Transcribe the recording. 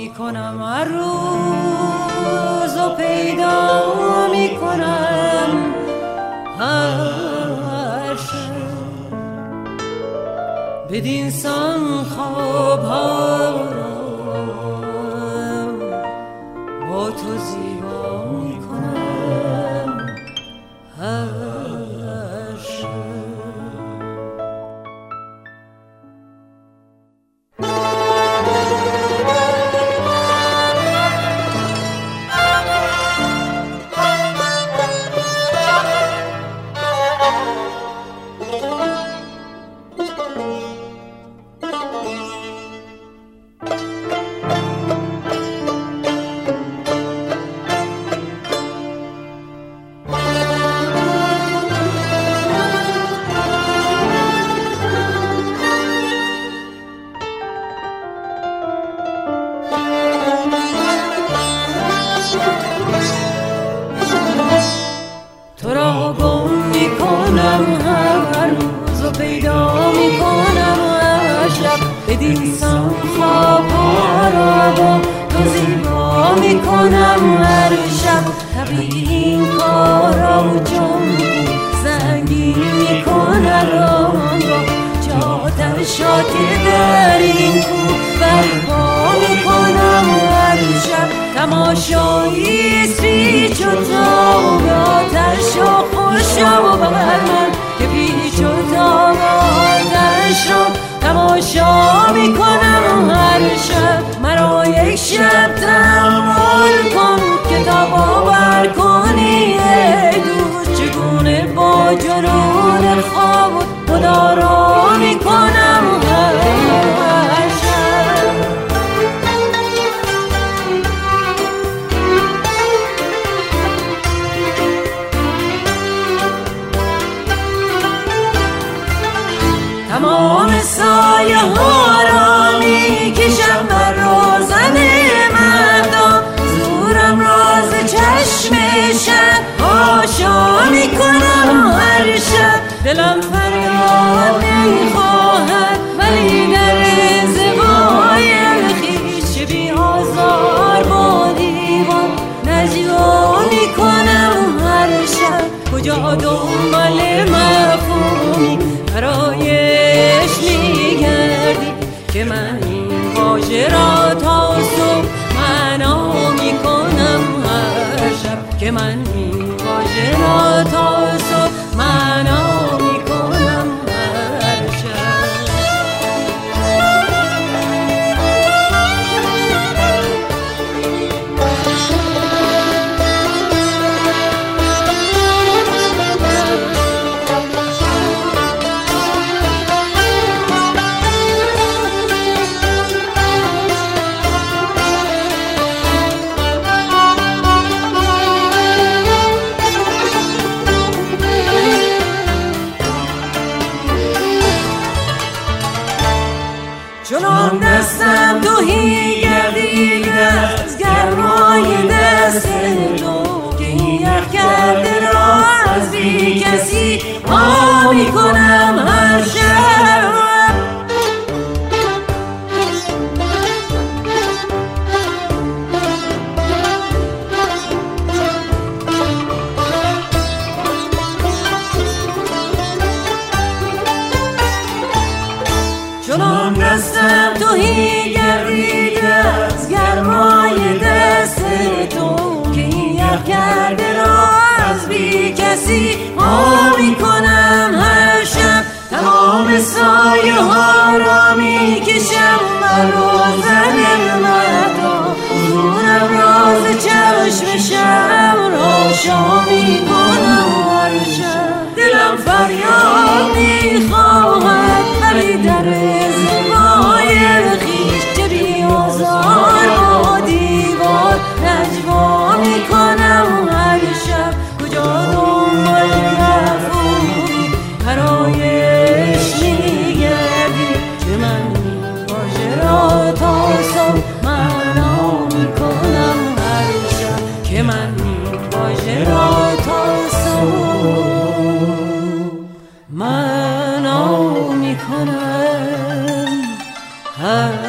میکنم هر روز و پیدا میکنم هر شب بدین سان خواب ها را با تو زیبا میکنم هر شب. تو را گم میکنم هر روز و پیدا میکنم هر شب بدین سان خواب‌ها را با تو زیبا میکنم هر شب. طبیعی این کارا جان زنگین میکنه راه را چادرشا که در این کو برپا میکنم هر شب. تماشاییست پیچ و تاب آتش را خوشم و بر من که پیچ و تاب آتش را تماشا میکنم هر شب. مرا یک شب تحمل کن که تا باور کنی ای دوست چگونه با جنون خواب خدا را میکنم هر شب. تمام سایه ها را میکشم بر روزن مردم زورم راز چشم شب آشا میکنم هر شب. دلم فریاد نمیخواهد ولی در زبای خویش بی آزار با دیوان نجوا میکنم هر شب. کجا دنبال مفهومی برایش میگردی که من این واژه را تا صبح معنا میکنم هر شب. که من این واژه را تا صبح معنا میکنم هر شب. چنان دستم توهی گردید از گرمای دست تو که این یخ کرده را از بی کسی ها میکنم هر شب. چنان دستم توهی گردید از گرمای دست تو که این یخ کرده را از بی کسی ها میکنم هر شب. تمام سایه ها را میکشم بر روزن مردم زورم راز چشم شب روشا میکنم هر شب. دلم فریاد میخواهد ولی در زبای خویش چه بی آزار با دیوار نجوا میکنم هر شب. کجا دنبال مفهومی برایش میگردی که من این واژه را تا صبح معنا میکنم هر شب. که من این واژه را تا صبح معنا میکنم هر